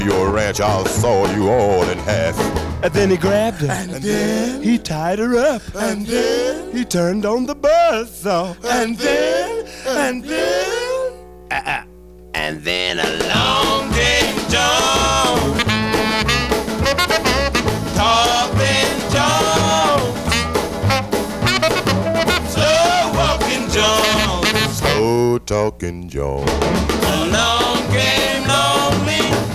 Your ranch, I'll saw you all in half. And then he grabbed her. And then He tied her up. And then He turned on the buzzsaw. And then And then along came John, Talking John, slow walking John. Slow talking John. Along came Lonely